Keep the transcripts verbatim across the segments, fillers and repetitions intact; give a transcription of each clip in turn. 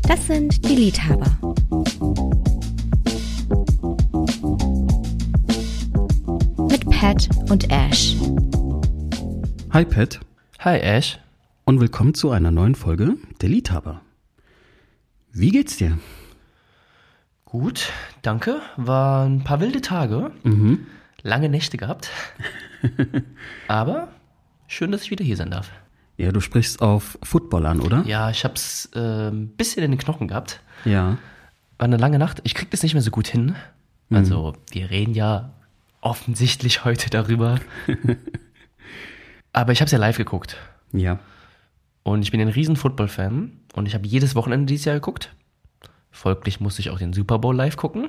Das sind die Liebhaber. Mit Pat und Ash. Hi Pat. Hi Ash. Und willkommen zu einer neuen Folge der Liebhaber. Wie geht's dir? Gut, danke. Waren ein paar wilde Tage. Mhm. Lange Nächte gehabt. Aber schön, dass ich wieder hier sein darf. Ja, du sprichst auf Football an, oder? Ja, ich hab's äh, ein bisschen in den Knochen gehabt. Ja. War eine lange Nacht. Ich krieg das nicht mehr so gut hin. Also, mhm. wir reden ja offensichtlich heute darüber. Aber ich hab's ja live geguckt. Ja. Und ich bin ein riesen Football-Fan. Und ich habe jedes Wochenende dieses Jahr geguckt. Folglich musste ich auch den Super Bowl live gucken.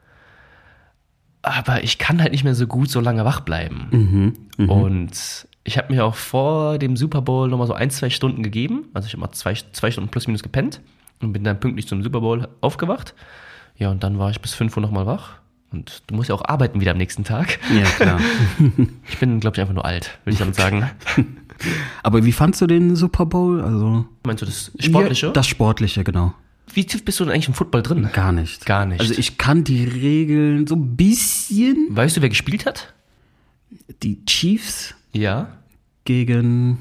Aber ich kann halt nicht mehr so gut so lange wach bleiben. Mhm. Mhm. Und ich habe mir auch vor dem Super Bowl nochmal so ein, zwei Stunden gegeben. Also ich habe mal zwei, zwei Stunden plus minus gepennt und bin dann pünktlich zum Super Bowl aufgewacht. Ja, und dann war ich bis fünf Uhr nochmal wach. Und du musst ja auch arbeiten wieder am nächsten Tag. Ja, klar. Ich bin, glaube ich, einfach nur alt, würde ich damit sagen. Aber wie fandst du den Super Bowl? Also Meinst du das Sportliche? Ja, das Sportliche, genau. Wie tief bist du denn eigentlich im Football drin? Gar nicht. Gar nicht. Also ich kann die Regeln so ein bisschen. Weißt du, wer gespielt hat? Die Chiefs Ja. Gegen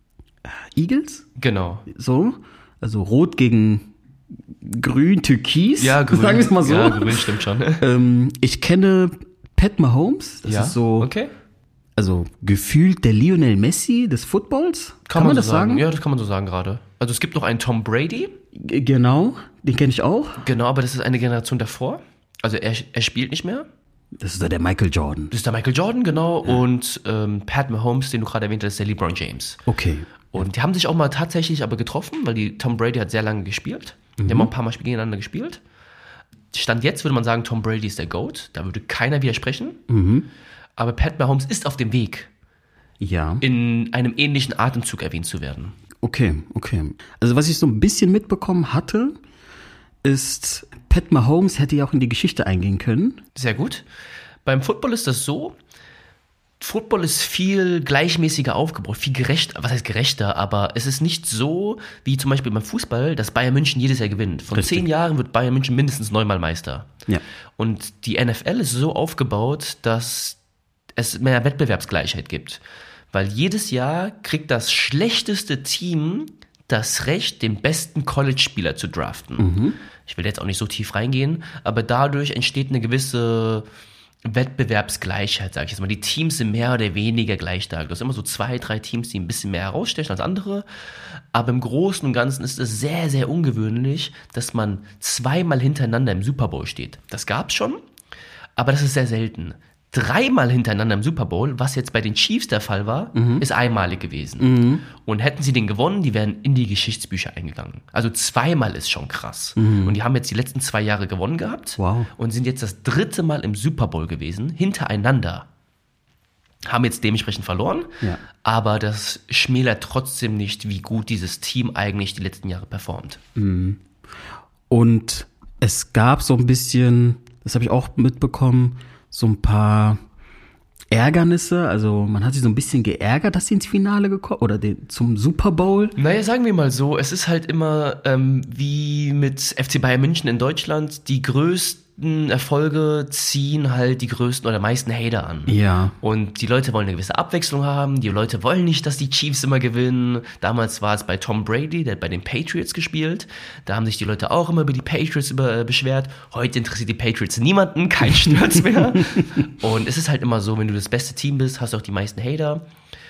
Eagles? Genau. So. Also Rot gegen Grün, Türkis. Ja, grün. Sagen wir es mal so. Ja, grün stimmt schon. Ähm, ich kenne Pat Mahomes. Das ja, ist so. Okay. Also gefühlt der Lionel Messi des Footballs. Kann, Kann man, man so das sagen? Ja, das kann man so sagen gerade. Also es gibt noch einen Tom Brady. G- Genau, den kenne ich auch. Genau, aber das ist eine Generation davor. Also er, er spielt nicht mehr. Das ist der Michael Jordan. Das ist der Michael Jordan, genau. Ja. Und ähm, Pat Mahomes, den du gerade erwähnt hast, ist der LeBron James. Okay. Und die haben sich auch mal tatsächlich aber getroffen, weil die Tom Brady hat sehr lange gespielt. Mhm. Die haben auch ein paar Mal gegeneinander gespielt. Stand jetzt würde man sagen, Tom Brady ist der GOAT. Da würde keiner widersprechen. Mhm. Aber Pat Mahomes ist auf dem Weg, ja, in einem ähnlichen Atemzug erwähnt zu werden. Okay, okay. Also was ich so ein bisschen mitbekommen hatte, ist, Pat Mahomes hätte ja auch in die Geschichte eingehen können. Sehr gut. Beim Football ist das so, Football ist viel gleichmäßiger aufgebaut, viel gerechter, was heißt gerechter, aber es ist nicht so, wie zum Beispiel beim Fußball, dass Bayern München jedes Jahr gewinnt. Von Richtig. zehn Jahren wird Bayern München mindestens neunmal Meister. Ja. Und die N F L ist so aufgebaut, dass es mehr Wettbewerbsgleichheit gibt. Weil jedes Jahr kriegt das schlechteste Team das Recht, den besten College-Spieler zu draften. Mhm. Ich will jetzt auch nicht so tief reingehen, aber dadurch entsteht eine gewisse Wettbewerbsgleichheit, sage ich jetzt mal. Die Teams sind mehr oder weniger gleich da. Du hast immer so zwei, drei Teams, die ein bisschen mehr herausstechen als andere. Aber im Großen und Ganzen ist es sehr, sehr ungewöhnlich, dass man zweimal hintereinander im Super Bowl steht. Das gab's schon, aber das ist sehr selten. Dreimal hintereinander im Super Bowl, was jetzt bei den Chiefs der Fall war, mhm. ist einmalig gewesen. Mhm. Und hätten sie den gewonnen, die wären in die Geschichtsbücher eingegangen. Also zweimal ist schon krass. Mhm. Und die haben jetzt die letzten zwei Jahre gewonnen gehabt. Wow. Und sind jetzt das dritte Mal im Super Bowl gewesen, hintereinander. Haben jetzt dementsprechend verloren, ja. aber das schmälert trotzdem nicht, wie gut dieses Team eigentlich die letzten Jahre performt. Mhm. Und es gab so ein bisschen, das habe ich auch mitbekommen, so ein paar Ärgernisse, also man hat sich so ein bisschen geärgert, dass sie ins Finale gekommen oder den, zum Super Bowl. Naja, sagen wir mal so, es ist halt immer ähm, wie mit F C Bayern München in Deutschland, die größten Erfolge ziehen halt die größten oder meisten Hater an. Ja. Und die Leute wollen eine gewisse Abwechslung haben, die Leute wollen nicht, dass die Chiefs immer gewinnen. Damals war es bei Tom Brady, der hat bei den Patriots gespielt. Da haben sich die Leute auch immer über die Patriots über, äh, beschwert. Heute interessiert die Patriots niemanden, kein Stürz mehr. Und es ist halt immer so, wenn du das beste Team bist, hast du auch die meisten Hater.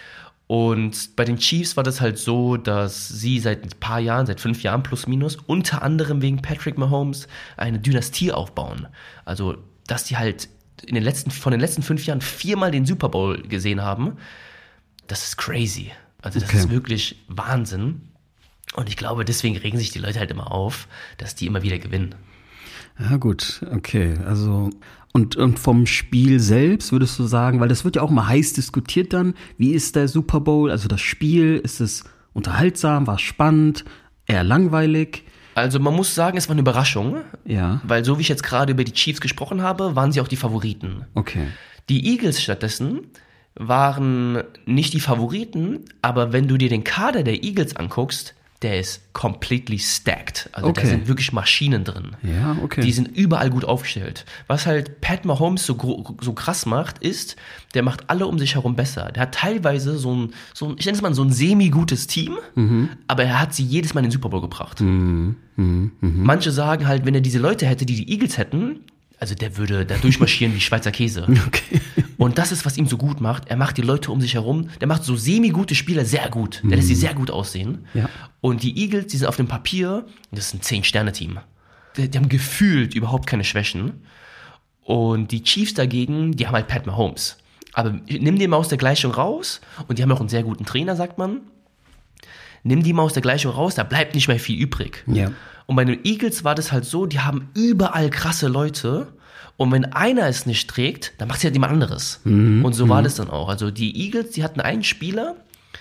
Und bei den Chiefs war das halt so, dass sie seit ein paar Jahren, seit fünf Jahren plus minus, unter anderem wegen Patrick Mahomes eine Dynastie aufbauen. Also, dass die halt in den letzten, von den letzten fünf Jahren viermal den Super Bowl gesehen haben, das ist crazy. Also das okay. ist wirklich Wahnsinn. Und ich glaube, deswegen regen sich die Leute halt immer auf, dass die immer wieder gewinnen. Ja gut, okay, also und, und vom Spiel selbst würdest du sagen, weil das wird ja auch mal heiß diskutiert dann, wie ist der Super Bowl, also das Spiel, ist es unterhaltsam, war es spannend, eher langweilig? Also man muss sagen, es war eine Überraschung, ja. Weil so wie ich jetzt gerade über die Chiefs gesprochen habe, waren sie auch die Favoriten. Okay. Die Eagles stattdessen waren nicht die Favoriten, aber wenn du dir den Kader der Eagles anguckst, der ist completely stacked. Also Okay. da sind wirklich Maschinen drin. Ja, okay. Die sind überall gut aufgestellt. Was halt Pat Mahomes so, gro- so krass macht, ist, der macht alle um sich herum besser. Der hat teilweise so ein, so ein ich nenne es mal so ein semi-gutes Team, mhm. aber er hat sie jedes Mal in den Super Bowl gebracht. Mhm. Mhm. Mhm. Manche sagen halt, wenn er diese Leute hätte, die die Eagles hätten, also der würde da durchmarschieren wie Schweizer Käse. Okay. Und das ist, was ihm so gut macht. Er macht die Leute um sich herum, der macht so semi-gute Spieler sehr gut. Der lässt sie sehr gut aussehen. Ja. Und die Eagles, die sind auf dem Papier, das ist ein Zehn-Sterne-Team. Die, die haben gefühlt überhaupt keine Schwächen. Und die Chiefs dagegen, die haben halt Pat Mahomes. Aber nimm den mal aus der Gleichung raus, und die haben auch einen sehr guten Trainer, sagt man. Nimm die mal aus der Gleichung raus, da bleibt nicht mehr viel übrig. Ja. Und bei den Eagles war das halt so, die haben überall krasse Leute. Und wenn einer es nicht trägt, dann macht sie halt jemand anderes. Mhm. Und so war das dann auch. Also die Eagles, die hatten einen Spieler,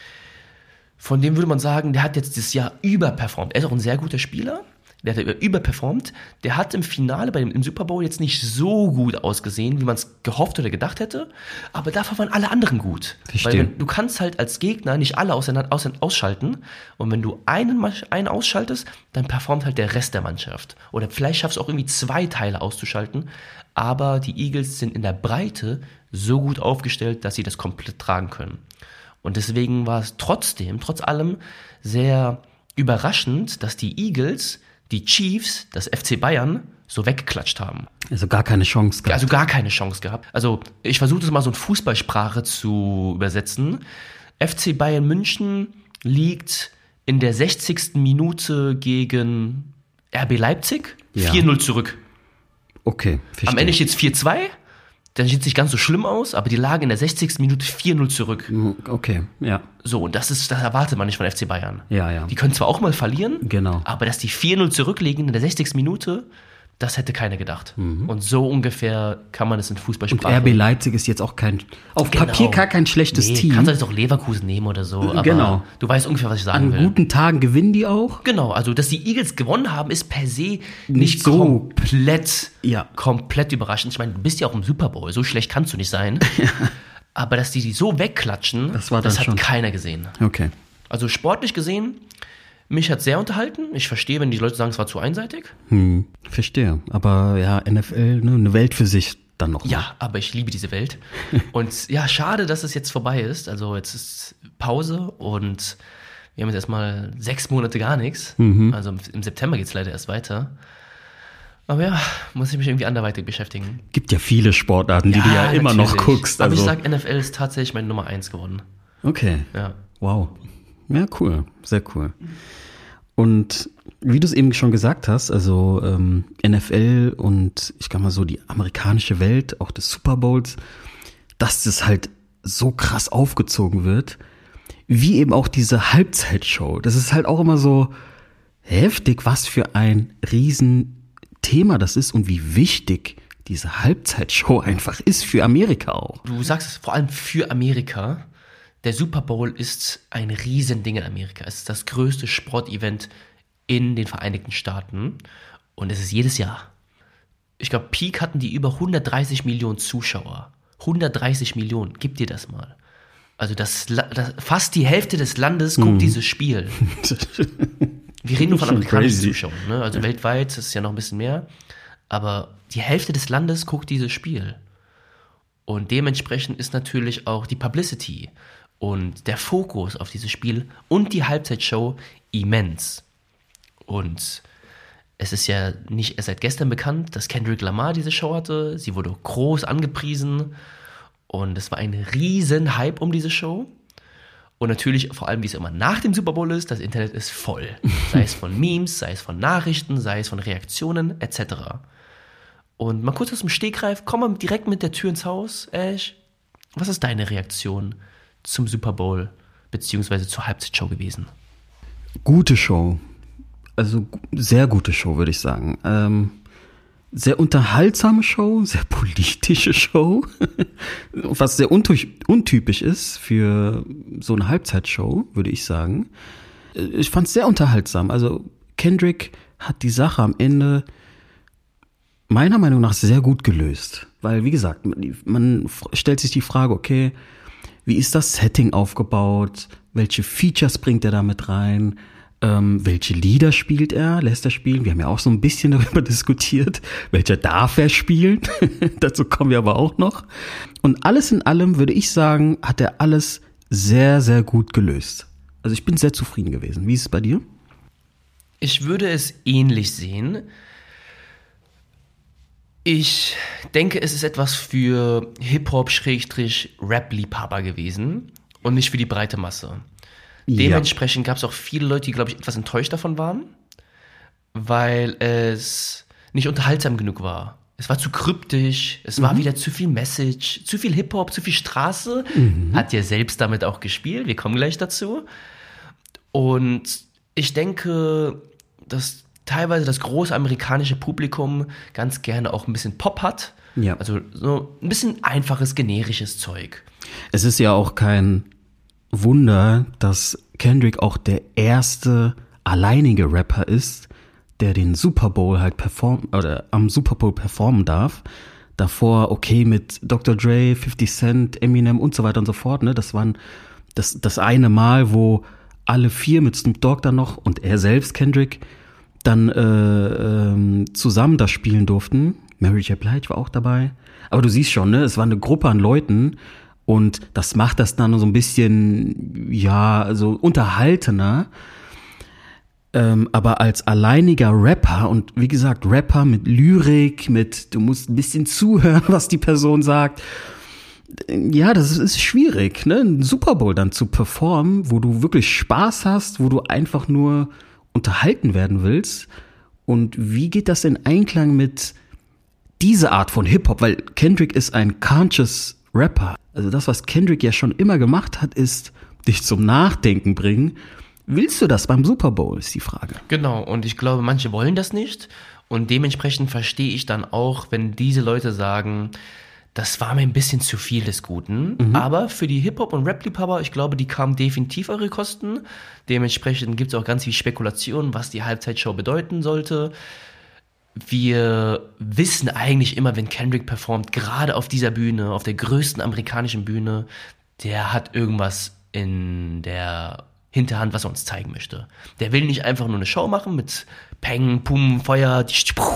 von dem würde man sagen, der hat jetzt dieses Jahr überperformt. Er ist auch ein sehr guter Spieler. Der hat überperformt. Der hat im Finale, bei dem, im Super Bowl, jetzt nicht so gut ausgesehen, wie man es gehofft oder gedacht hätte. Aber dafür waren alle anderen gut. Verstehe. Weil wenn, du kannst halt als Gegner nicht alle aus, aus, ausschalten. Und wenn du einen, einen ausschaltest, dann performt halt der Rest der Mannschaft. Oder vielleicht schaffst du auch irgendwie zwei Teile auszuschalten. Aber die Eagles sind in der Breite so gut aufgestellt, dass sie das komplett tragen können. Und deswegen war es trotzdem, trotz allem, sehr überraschend, dass die Eagles die Chiefs, das F C Bayern, so weggeklatscht haben. Also gar keine Chance gehabt. Also gar keine Chance gehabt. Also ich versuche das mal so in Fußballsprache zu übersetzen. F C Bayern München liegt in der sechzigsten Minute gegen R B Leipzig Ja. vier null zurück. Okay, verstehe. Am Ende steht es vier zwei. Dann sieht es nicht ganz so schlimm aus, aber die lagen in der sechzigsten Minute vier null zurück. Okay, ja. So, und das ist, das erwartet man nicht von F C Bayern. Ja, ja. Die können zwar auch mal verlieren, Genau. aber dass die vier null zurückliegen in der sechzigsten Minute, das hätte keiner gedacht. Mhm. Und so ungefähr kann man es in Und Fußballsprache. R B Leipzig ist jetzt auch kein, auf Genau. Papier gar kein schlechtes nee, Team. Kannst du jetzt auch Leverkusen nehmen oder so, aber Genau. du weißt ungefähr, was ich sagen An will. guten Tagen gewinnen die auch. Genau, also dass die Eagles gewonnen haben, ist per se nicht, Nicht so- komplett, Ja. komplett überraschend. Ich meine, du bist ja auch im Super Bowl, so schlecht kannst du nicht sein. Aber dass die die so wegklatschen, Das war dann hat schon- keiner gesehen. Okay. Also sportlich gesehen, mich hat sehr unterhalten. Ich verstehe, wenn die Leute sagen, es war zu einseitig. Hm, verstehe. Aber ja, N F L, ne, eine Welt für sich dann noch. Ja, aber ich liebe diese Welt. Und ja, schade, dass es jetzt vorbei ist. Also jetzt ist Pause und wir haben jetzt erstmal sechs Monate gar nichts. Mhm. Also im- im September geht es leider erst weiter. Aber ja, muss ich mich irgendwie anderweitig beschäftigen. Gibt ja viele Sportarten, die du ja immer noch natürlich. guckst. Aber Also. ich sag, N F L ist tatsächlich meine Nummer eins geworden. Okay. Ja. Wow. Ja, cool. Sehr cool. Und wie du es eben schon gesagt hast, also ähm, N F L und ich kann mal so die amerikanische Welt, auch des Super Bowls, dass das halt so krass aufgezogen wird, wie eben auch diese Halbzeitshow. Das ist halt auch immer so heftig, was für ein Riesenthema das ist und wie wichtig diese Halbzeitshow einfach ist für Amerika auch. Du sagst es vor allem für Amerika. Der Super Bowl ist ein Riesending in Amerika. Es ist das größte Sportevent in den Vereinigten Staaten. Und es ist jedes Jahr. Ich glaube, Peak hatten die über hundertdreißig Millionen Zuschauer. hundertdreißig Millionen, gib dir das mal. Also das, La- das fast die Hälfte des Landes guckt dieses Spiel. Wir reden nur von Schon amerikanischen crazy. Zuschauern. Ne? Also weltweit ist es ja noch ein bisschen mehr. Aber die Hälfte des Landes guckt dieses Spiel. Und dementsprechend ist natürlich auch die Publicity und der Fokus auf dieses Spiel und die Halbzeitshow immens. Und es ist ja nicht erst seit gestern bekannt, dass Kendrick Lamar diese Show hatte. Sie wurde groß angepriesen und es war ein riesen Hype um diese Show. Und natürlich, vor allem wie es immer nach dem Super Bowl ist, das Internet ist voll. Sei es von Memes, sei es von Nachrichten, sei es von Reaktionen et cetera. Und mal kurz aus dem Stegreif, komm mal direkt mit der Tür ins Haus, Ash. Was ist deine Reaktion zum Super Bowl beziehungsweise zur Halbzeitshow gewesen? Gute Show. Also gu- sehr gute Show, würde ich sagen. Ähm, sehr unterhaltsame Show, sehr politische Show, was sehr unty- untypisch ist für so eine Halbzeitshow, würde ich sagen. Äh, Ich fand es sehr unterhaltsam. Also Kendrick hat die Sache am Ende meiner Meinung nach sehr gut gelöst. Weil, wie gesagt, man, man f- stellt sich die Frage, okay, wie ist das Setting aufgebaut? Welche Features bringt er damit rein? Ähm, welche Lieder spielt er? Lässt er spielen? Wir haben ja auch so ein bisschen darüber diskutiert. Welcher darf er spielen? Dazu kommen wir aber auch noch. Und alles in allem würde ich sagen, hat er alles sehr, sehr gut gelöst. Also ich bin sehr zufrieden gewesen. Wie ist es bei dir? Ich würde es ähnlich sehen. Ich denke, es ist etwas für Hip-Hop-Rap-Liebhaber gewesen und nicht für die breite Masse. Dementsprechend gab es auch viele Leute, die, glaube ich, etwas enttäuscht davon waren, weil es nicht unterhaltsam genug war. Es war zu kryptisch, es mhm. war wieder zu viel Message, zu viel Hip-Hop, zu viel Straße. Mhm. Hat ja selbst damit auch gespielt, wir kommen gleich dazu. Und ich denke, dass teilweise das große amerikanische Publikum ganz gerne auch ein bisschen Pop hat. Ja. Also so ein bisschen einfaches, generisches Zeug. Es ist ja auch kein Wunder, dass Kendrick auch der erste alleinige Rapper ist, der den Super Bowl halt perform oder am Super Bowl performen darf. Davor okay mit Doktor Dre, fifty Cent, Eminem und so weiter und so fort. Ne, das waren das das eine Mal, wo alle vier mit Snoop Dogg dann noch und er selbst Kendrick dann äh, ähm, zusammen das spielen durften. Mary J. Blige war auch dabei. Aber du siehst schon, ne, es war eine Gruppe an Leuten. Und das macht das dann so ein bisschen, ja, also unterhaltener. Ähm, aber als alleiniger Rapper und wie gesagt, Rapper mit Lyrik, mit, du musst ein bisschen zuhören, was die Person sagt. Ja, das ist schwierig, ne, einen Super Bowl dann zu performen, wo du wirklich Spaß hast, wo du einfach nur unterhalten werden willst. Und wie geht das in Einklang mit dieser Art von Hip-Hop? Weil Kendrick ist ein conscious Rapper. Also das, was Kendrick ja schon immer gemacht hat, ist dich zum Nachdenken bringen. Willst du das beim Super Bowl, ist die Frage. Genau, und ich glaube, manche wollen das nicht. Und dementsprechend verstehe ich dann auch, wenn diese Leute sagen, das war mir ein bisschen zu viel des Guten. Mhm. Aber für die Hip-Hop- und Rap-Liebhaber, ich glaube, die kamen definitiv eure Kosten. Dementsprechend gibt es auch ganz viel Spekulation, was die Halbzeitshow bedeuten sollte. Wir wissen eigentlich immer, wenn Kendrick performt, gerade auf dieser Bühne, auf der größten amerikanischen Bühne, der hat irgendwas in der Hinterhand, was er uns zeigen möchte. Der will nicht einfach nur eine Show machen mit Peng, Pum, Feuer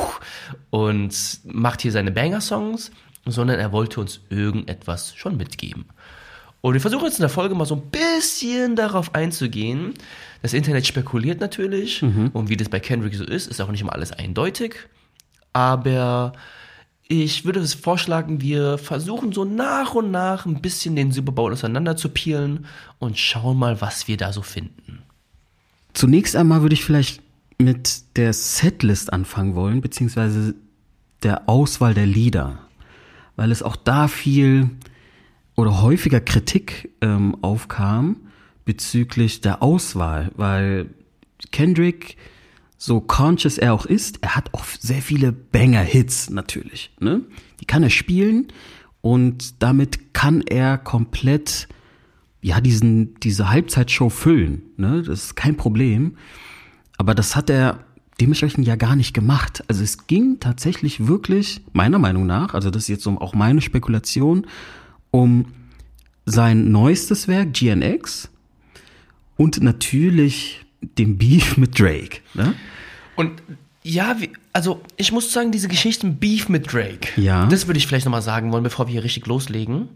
und macht hier seine Banger-Songs, sondern er wollte uns irgendetwas schon mitgeben. Und wir versuchen jetzt in der Folge mal so ein bisschen darauf einzugehen. Das Internet spekuliert natürlich. Mhm. Und wie das bei Kendrick so ist, ist auch nicht immer alles eindeutig. Aber ich würde es vorschlagen, wir versuchen so nach und nach ein bisschen den Super Bowl auseinander zu peelen und schauen mal, was wir da so finden. Zunächst einmal würde ich vielleicht mit der Setlist anfangen wollen, beziehungsweise der Auswahl der Lieder. Weil es auch da viel oder häufiger Kritik ähm, aufkam bezüglich der Auswahl, weil Kendrick, so conscious er auch ist, er hat auch sehr viele Banger-Hits natürlich, ne? Die kann er spielen und damit kann er komplett, ja, diesen, diese Halbzeitshow füllen, ne? Das ist kein Problem, aber das hat er dementsprechend ja gar nicht gemacht. Also es ging tatsächlich wirklich, meiner Meinung nach, also das ist jetzt so auch meine Spekulation, um sein neuestes Werk, G N X, und natürlich den Beef mit Drake. Ne? Und ja, wie, also ich muss sagen, diese Geschichten Beef mit Drake, ja. Das würde ich vielleicht nochmal sagen wollen, bevor wir hier richtig loslegen.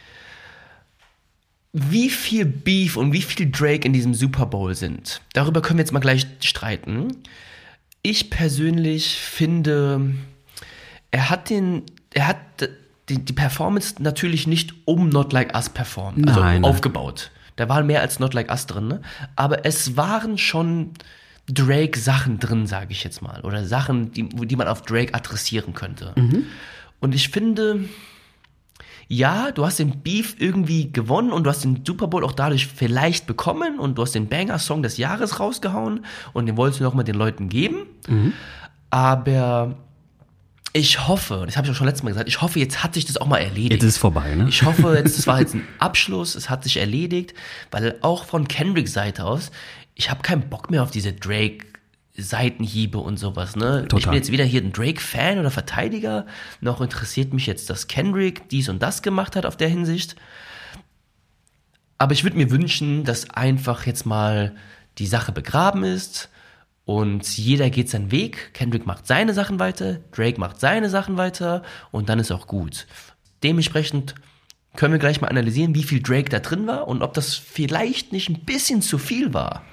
Wie viel Beef und wie viel Drake in diesem Super Bowl sind, darüber können wir jetzt mal gleich streiten. Ich persönlich finde, er hat den, er hat die, die Performance natürlich nicht um Not Like Us performt, also nein, aufgebaut. Da war mehr als Not Like Us drin, ne? Aber es waren schon Drake-Sachen drin, sage ich jetzt mal. Oder Sachen, die, die man auf Drake adressieren könnte. Mhm. Und ich finde, ja, du hast den Beef irgendwie gewonnen und du hast den Super Bowl auch dadurch vielleicht bekommen und du hast den Banger-Song des Jahres rausgehauen und den wolltest du noch mal den Leuten geben. Mhm. Aber ich hoffe, das habe ich auch schon letztes Mal gesagt, ich hoffe, jetzt hat sich das auch mal erledigt. Jetzt ist es vorbei, ne? Ich hoffe, jetzt, das war jetzt ein Abschluss, es hat sich erledigt, weil auch von Kendricks Seite aus, ich habe keinen Bock mehr auf diese Drake-Seitenhiebe und sowas, ne? Total. Ich bin jetzt weder hier ein Drake-Fan oder Verteidiger, noch interessiert mich jetzt, dass Kendrick dies und das gemacht hat auf der Hinsicht. Aber ich würde mir wünschen, dass einfach jetzt mal die Sache begraben ist und jeder geht seinen Weg. Kendrick macht seine Sachen weiter, Drake macht seine Sachen weiter und dann ist auch gut. Dementsprechend können wir gleich mal analysieren, wie viel Drake da drin war und ob das vielleicht nicht ein bisschen zu viel war.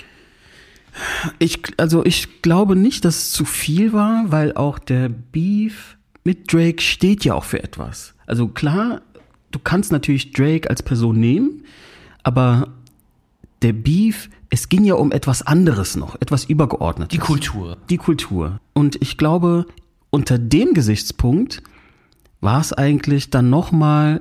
Ich, also ich glaube nicht, dass es zu viel war, weil auch der Beef mit Drake steht ja auch für etwas. Also klar, du kannst natürlich Drake als Person nehmen, aber der Beef, es ging ja um etwas anderes noch, etwas Übergeordnetes. Die Kultur. Die Kultur. Und ich glaube, unter dem Gesichtspunkt war es eigentlich dann nochmal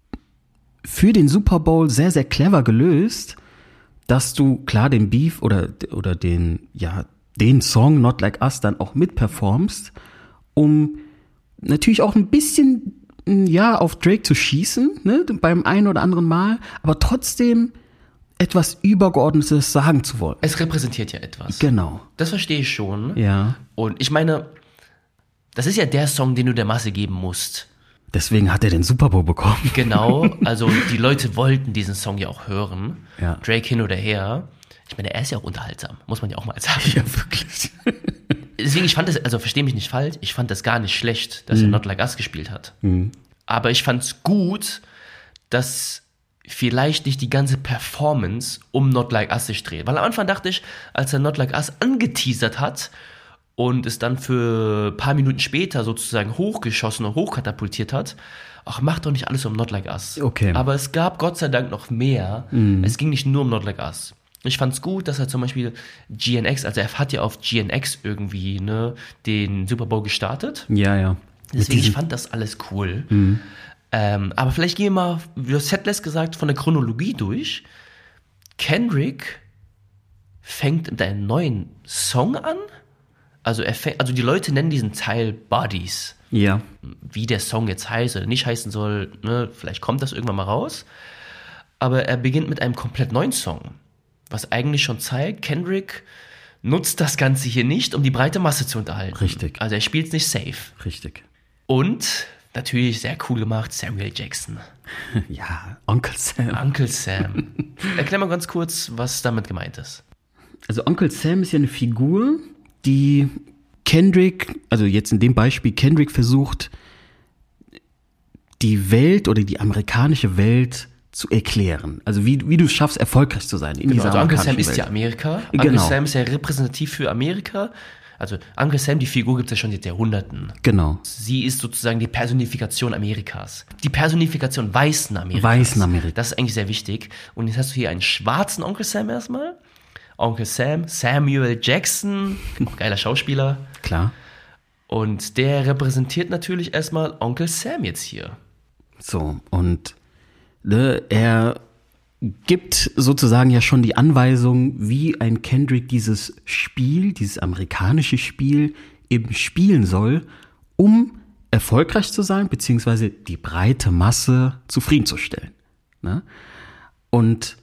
für den Super Bowl sehr, sehr clever gelöst, dass du klar den Beef oder, oder den, ja, den Song Not Like Us dann auch mitperformst, um natürlich auch ein bisschen, ja, auf Drake zu schießen, ne, beim einen oder anderen Mal, aber trotzdem etwas Übergeordnetes sagen zu wollen. Es repräsentiert ja etwas. Genau. Das verstehe ich schon. Ja. Und ich meine, das ist ja der Song, den du der Masse geben musst. Deswegen hat er den Super Bowl bekommen. Genau, also die Leute wollten diesen Song ja auch hören. Ja. Drake hin oder her. Ich meine, er ist ja auch unterhaltsam, muss man ja auch mal sagen. Ja, wirklich. Deswegen, ich fand das, also verstehe mich nicht falsch, ich fand das gar nicht schlecht, dass mhm. er Not Like Us gespielt hat. Mhm. Aber ich fand es gut, dass vielleicht nicht die ganze Performance um Not Like Us sich dreht. Weil am Anfang dachte ich, als er Not Like Us angeteasert hat und es dann für ein paar Minuten später sozusagen hochgeschossen und hochkatapultiert hat, ach, mach doch nicht alles um Not Like Us. Okay. Aber es gab Gott sei Dank noch mehr. Mhm. Es ging nicht nur um Not Like Us. Ich fand's gut, dass er zum Beispiel G N X, also er hat ja auf G N X irgendwie ne, den Super Bowl gestartet. Ja, ja. Deswegen, ich fand das alles cool. Mhm. Ähm, aber vielleicht gehen wir mal, wie du Setlist gesagt, von der Chronologie durch. Kendrick fängt mit einem neuen Song an. Also, er fängt, also die Leute nennen diesen Teil Bodies. Ja. Wie der Song jetzt heißt oder nicht heißen soll, ne, vielleicht kommt das irgendwann mal raus. Aber er beginnt mit einem komplett neuen Song. Was eigentlich schon zeigt, Kendrick nutzt das Ganze hier nicht, um die breite Masse zu unterhalten. Richtig. Also er spielt es nicht safe. Richtig. Und natürlich sehr cool gemacht, Samuel Jackson. Ja, Onkel Sam. Uncle Sam. Erklär mal ganz kurz, was damit gemeint ist. Also Onkel Sam ist ja eine Figur, die Kendrick, also jetzt in dem Beispiel, Kendrick versucht, die Welt oder die amerikanische Welt zu erklären. Also wie, wie du es schaffst, erfolgreich zu sein in genau, dieser also Uncle Sam Welt. ist ja Amerika. Uncle genau. Sam ist ja repräsentativ für Amerika. Also Uncle Sam, die Figur gibt es ja schon seit Jahrhunderten. Genau. Sie ist sozusagen die Personifikation Amerikas. Die Personifikation weißen Amerikas. Weißen Amerikas. Das ist eigentlich sehr wichtig. Und jetzt hast du hier einen schwarzen Onkel Sam erstmal. Onkel Sam, Samuel Jackson, auch geiler Schauspieler. Klar. Und der repräsentiert natürlich erstmal Onkel Sam jetzt hier. So, und ne, er gibt sozusagen ja schon die Anweisung, wie ein Kendrick dieses Spiel, dieses amerikanische Spiel eben spielen soll, um erfolgreich zu sein, beziehungsweise die breite Masse zufriedenzustellen. Ne? Und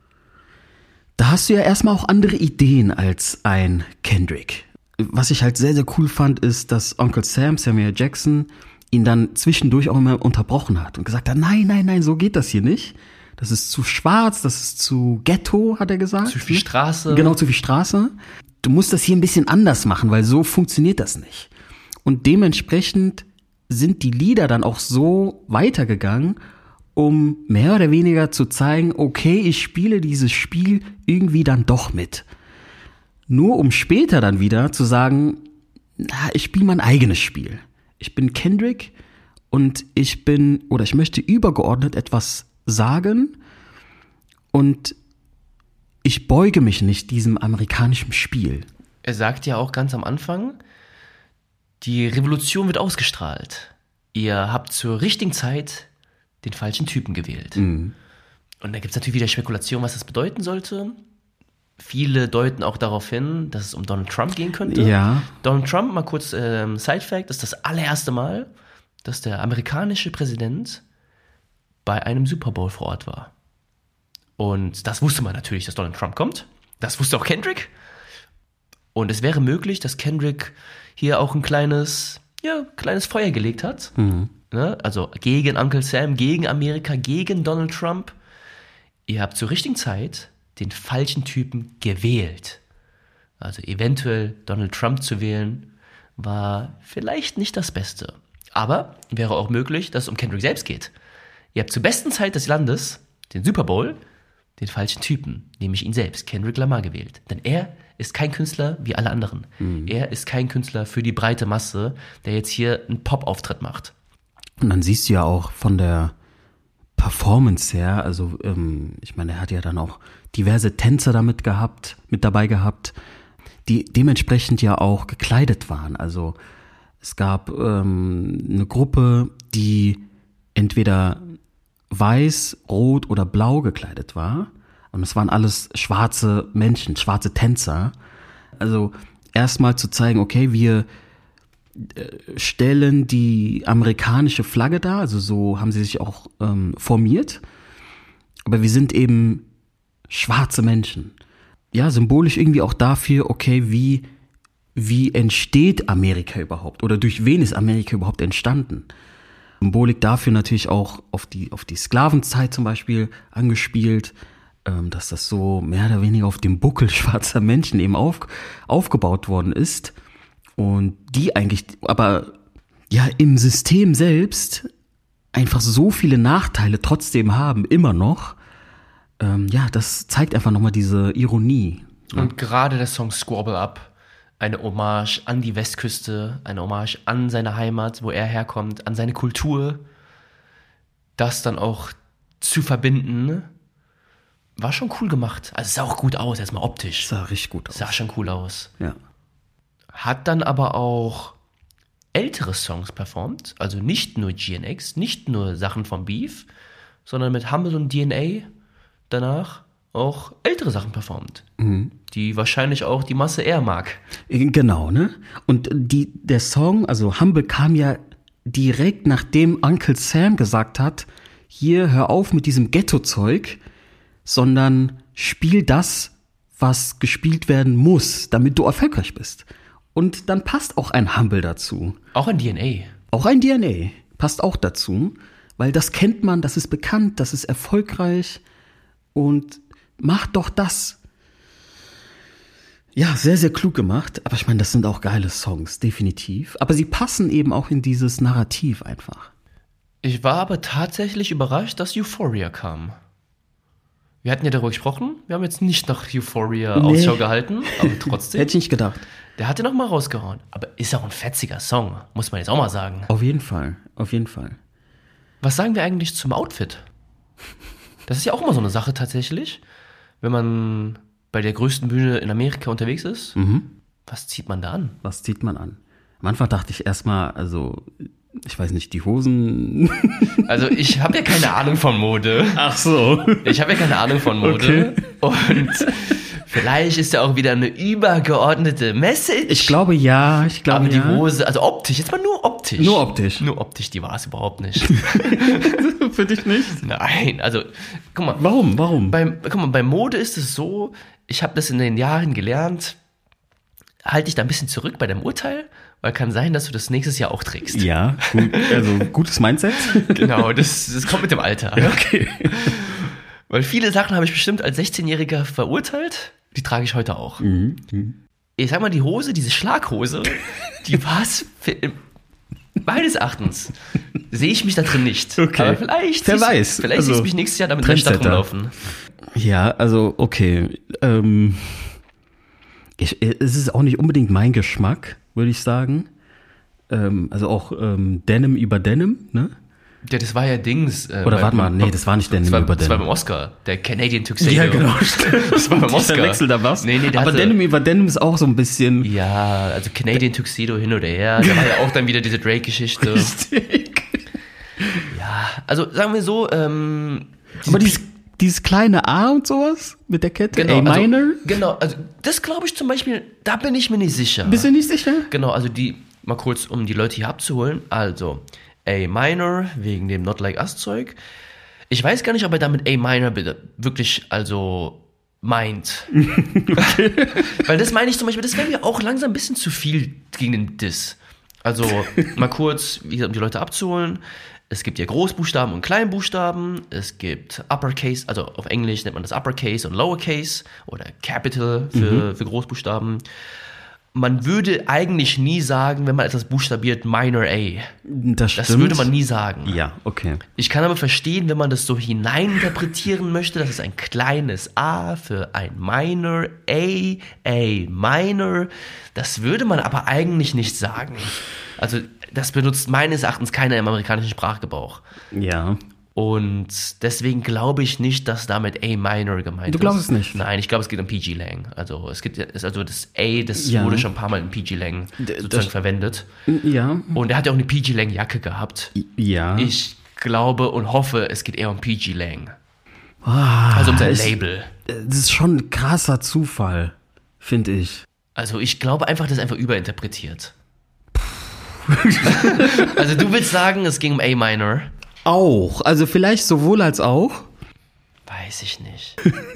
da hast du ja erstmal auch andere Ideen als ein Kendrick. Was ich halt sehr, sehr cool fand, ist, dass Onkel Sam, Samuel Jackson, ihn dann zwischendurch auch immer unterbrochen hat und gesagt hat, nein, nein, nein, so geht das hier nicht. Das ist zu schwarz, das ist zu Ghetto, hat er gesagt. Zu viel Straße. Genau, zu viel Straße. Du musst das hier ein bisschen anders machen, weil so funktioniert das nicht. Und dementsprechend sind die Lieder dann auch so weitergegangen, um mehr oder weniger zu zeigen, okay, ich spiele dieses Spiel irgendwie dann doch mit. Nur um später dann wieder zu sagen, na, ich spiele mein eigenes Spiel. Ich bin Kendrick und ich bin, oder ich möchte übergeordnet etwas sagen und ich beuge mich nicht diesem amerikanischen Spiel. Er sagt ja auch ganz am Anfang, die Revolution wird ausgestrahlt. Ihr habt zur richtigen Zeit den falschen Typen gewählt. Mhm. Und da gibt es natürlich wieder Spekulation, was das bedeuten sollte. Viele deuten auch darauf hin, dass es um Donald Trump gehen könnte. Ja. Donald Trump, mal kurz ähm, Side-Fact, ist das allererste Mal, dass der amerikanische Präsident bei einem Super Bowl vor Ort war. Und das wusste man natürlich, dass Donald Trump kommt. Das wusste auch Kendrick. Und es wäre möglich, dass Kendrick hier auch ein kleines, ja, kleines Feuer gelegt hat. Mhm. Ne? Also gegen Uncle Sam, gegen Amerika, gegen Donald Trump. Ihr habt zur richtigen Zeit den falschen Typen gewählt. Also eventuell Donald Trump zu wählen, war vielleicht nicht das Beste. Aber wäre auch möglich, dass es um Kendrick selbst geht. Ihr habt zur besten Zeit des Landes, den Super Bowl, den falschen Typen, nämlich ihn selbst, Kendrick Lamar, gewählt. Denn er ist kein Künstler wie alle anderen. Mhm. Er ist kein Künstler für die breite Masse, der jetzt hier einen Pop-Auftritt macht. Und dann siehst du ja auch von der Performance her, also ähm, ich meine, er hat ja dann auch diverse Tänzer damit gehabt, mit dabei gehabt, die dementsprechend ja auch gekleidet waren. Also es gab ähm, eine Gruppe, die entweder weiß, rot oder blau gekleidet war. Und es waren alles schwarze Menschen, schwarze Tänzer. Also erstmal zu zeigen, okay, wir äh, stellen die amerikanische Flagge dar, also so haben sie sich auch ähm, formiert. Aber wir sind eben schwarze Menschen. Ja, symbolisch irgendwie auch dafür, okay, wie, wie entsteht Amerika überhaupt? Oder durch wen ist Amerika überhaupt entstanden? Symbolik dafür natürlich auch auf die, auf die Sklavenzeit zum Beispiel angespielt, ähm, dass das so mehr oder weniger auf dem Buckel schwarzer Menschen eben auf, aufgebaut worden ist. Und die eigentlich, aber ja, im System selbst einfach so viele Nachteile trotzdem haben, immer noch. Ähm, ja, das zeigt einfach nochmal diese Ironie. Und gerade der Song Squabble Up, eine Hommage an die Westküste, eine Hommage an seine Heimat, wo er herkommt, an seine Kultur, das dann auch zu verbinden, war schon cool gemacht. Also es sah auch gut aus, erstmal optisch. Sah richtig gut aus. Sah schon cool aus. Ja. Hat dann aber auch ältere Songs performt, also nicht nur G N X, nicht nur Sachen vom Beef, sondern mit Humble und D N A danach auch ältere Sachen performt, mhm. die wahrscheinlich auch die Masse eher mag. Genau, ne? Und die, der Song, also Humble, kam ja direkt nachdem Uncle Sam gesagt hat, hier, hör auf mit diesem Ghetto-Zeug, sondern spiel das, was gespielt werden muss, damit du erfolgreich bist. Und dann passt auch ein Humble dazu. Auch ein D N A. Auch ein D N A passt auch dazu, weil das kennt man, das ist bekannt, das ist erfolgreich und mach doch das. Ja, sehr, sehr klug gemacht. Aber ich meine, das sind auch geile Songs, definitiv. Aber sie passen eben auch in dieses Narrativ einfach. Ich war aber tatsächlich überrascht, dass Euphoria kam. Wir hatten ja darüber gesprochen. Wir haben jetzt nicht nach Euphoria nee. Ausschau gehalten, aber trotzdem. Hätte ich nicht gedacht. Der hat den noch mal rausgehauen. Aber ist auch ein fetziger Song, muss man jetzt auch mal sagen. Auf jeden Fall, auf jeden Fall. Was sagen wir eigentlich zum Outfit? Das ist ja auch immer so eine Sache tatsächlich. Wenn man bei der größten Bühne in Amerika unterwegs ist, mhm. was zieht man da an? Was zieht man an? Am Anfang dachte ich erstmal, also, ich weiß nicht, die Hosen. Also, ich habe ja keine Ahnung von Mode. Ach so. Ich habe ja keine Ahnung von Mode. Okay. Und vielleicht ist ja auch wieder eine übergeordnete Message. Ich glaube ja, ich glaube Aber ja. die Hose, also optisch, jetzt mal nur optisch. Nur optisch. Nur optisch, die war es überhaupt nicht. Für dich nicht? Nein, also, guck mal. Warum, warum? Beim, guck mal, bei Mode ist es so, ich habe das in den Jahren gelernt, halte dich da ein bisschen zurück bei deinem Urteil, weil kann sein, dass du das nächstes Jahr auch trägst. Ja, gut, also gutes Mindset. Genau, das, das kommt mit dem Alter. Okay. Weil viele Sachen habe ich bestimmt als sechzehnjähriger verurteilt, die trage ich heute auch. Mhm. Ich sag mal, die Hose, diese Schlaghose, die war es meines Erachtens. Sehe ich mich da drin nicht. Okay. Aber vielleicht Wer siehst, weiß. Vielleicht also, siehst du mich nächstes Jahr damit in der Stadt rumlaufen. Ja, also okay. Ähm, ich, es ist auch nicht unbedingt mein Geschmack, würde ich sagen. Ähm, also auch ähm, Denim über Denim, ne? Ja, das war ja Dings. Äh, Oder warte mal, nee, das war nicht Denim das war, über das Denim. Das war beim Oscar, der Canadian Tuxedo. Ja, genau. Das war beim Oscar. Der Wechsel da was. Nee, nee, der Aber hatte, Denim über Denim ist auch so ein bisschen... Ja, also Canadian Tuxedo hin oder her. Da war ja auch dann wieder diese Drake-Geschichte. Richtig. Ja, also sagen wir so, ähm... Aber dieses, dieses kleine A und sowas mit der Kette, genau, A minor? Also, genau, also das glaube ich zum Beispiel, da bin ich mir nicht sicher. Bist du nicht sicher? Genau, also die, mal kurz, um die Leute hier abzuholen, also... A minor, wegen dem Not Like Us Zeug. Ich weiß gar nicht, ob er damit A minor wirklich, also, meint. Okay. Weil das meine ich zum Beispiel, das wäre mir auch langsam ein bisschen zu viel gegen den Diss. Also, mal kurz, wie gesagt, um die Leute abzuholen. Es gibt ja Großbuchstaben und Kleinbuchstaben. Es gibt Uppercase, also auf Englisch nennt man das Uppercase und Lowercase oder Capital für, mhm. für Großbuchstaben. Man würde eigentlich nie sagen, wenn man etwas buchstabiert, Minor A. Das stimmt. Das würde man nie sagen. Ja, okay. Ich kann aber verstehen, wenn man das so hineininterpretieren möchte, dass es ein kleines A für ein Minor, A, A Minor. Das würde man aber eigentlich nicht sagen. Also das benutzt meines Erachtens keiner im amerikanischen Sprachgebrauch. Ja. Und deswegen glaube ich nicht, dass damit A Minor gemeint ist. Du glaubst es nicht? Nein, ich glaube, es geht um P G Lang. Also es gibt also das A, das Ja. wurde schon ein paar Mal in P G Lang sozusagen das, verwendet. Ja. Und er hat ja auch eine P G Lang Jacke gehabt. Ja. Ich glaube und hoffe, es geht eher um P G Lang. Ah, Also um sein ich, Label. Das ist schon ein krasser Zufall, finde ich. Also ich glaube einfach, das ist einfach überinterpretiert. Also du willst sagen, es ging um A Minor? Auch. Also vielleicht sowohl als auch. Weiß ich nicht.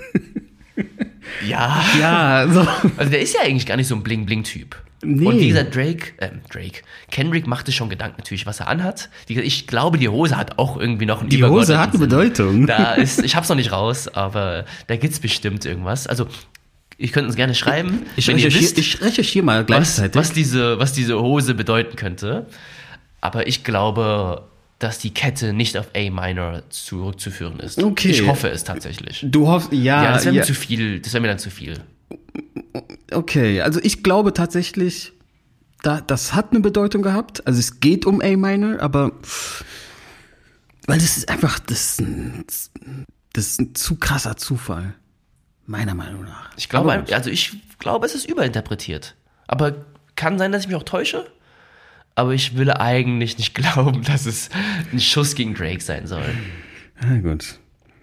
Ja. Ja, so. Also der ist ja eigentlich gar nicht so ein Bling-Bling-Typ. Nee. Und wie gesagt, Drake, äh, Drake, Kendrick macht sich schon Gedanken natürlich, was er anhat. Wie gesagt, ich glaube, die Hose hat auch irgendwie noch einen Die Hose hat eine Sinn. Bedeutung. Da ist, ich hab's noch nicht raus, aber da gibt's bestimmt irgendwas. Also, ihr könnt uns gerne schreiben, Ich wenn ihr recherchiere, wisst, ich recherchiere mal was, gleichzeitig. was, diese, was diese Hose bedeuten könnte. Aber ich glaube, dass die Kette nicht auf A Minor zurückzuführen ist. Okay. Ich hoffe es tatsächlich. Du hoffst, ja. Ja, das wäre ja. mir zu viel. Das wäre mir dann zu viel. Okay, also ich glaube tatsächlich, da, das hat eine Bedeutung gehabt. Also es geht um A Minor, aber weil das ist einfach, das ist ein, das ist ein zu krasser Zufall. Meiner Meinung nach. Ich glaube, Aber- also ich glaube, es ist überinterpretiert. Aber kann sein, dass ich mich auch täusche. Aber ich will eigentlich nicht glauben, dass es ein Schuss gegen Drake sein soll. Ja, gut.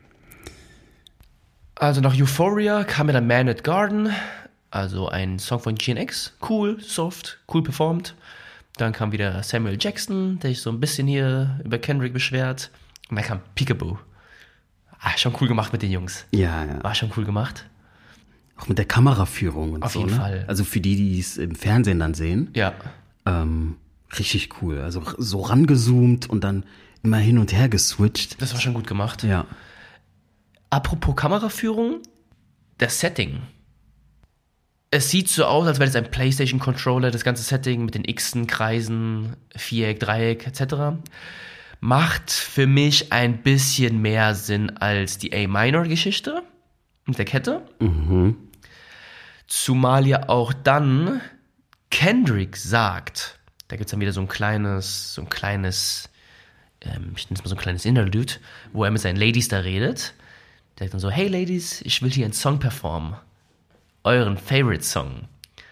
Also nach Euphoria kam mir dann Man at Garden, also ein Song von G N X. Cool, soft, cool performt. Dann kam wieder Samuel Jackson, der sich so ein bisschen hier über Kendrick beschwert. Und dann kam Peekaboo. Ah, schon cool gemacht mit den Jungs. Ja, ja. War schon cool gemacht. Auch mit der Kameraführung und Auf so. jeden ne? Fall. Also für die, die es im Fernsehen dann sehen, Ja. ähm, richtig cool. Also so rangezoomt und dann immer hin und her geswitcht. Das war schon gut gemacht. Ja. Apropos Kameraführung, das Setting. Es sieht so aus, als wäre das ein PlayStation-Controller, das ganze Setting mit den Xen, Kreisen, Viereck, Dreieck et cetera. Macht für mich ein bisschen mehr Sinn als die A-Minor-Geschichte mit der Kette. Mhm. Zumal ja auch dann Kendrick sagt, da gibt es dann wieder so ein kleines, so ein kleines, ähm, ich nenne es mal so ein kleines Interlude, wo er mit seinen Ladies da redet. Der sagt dann so, hey Ladies, ich will hier einen Song performen. Euren Favorite-Song.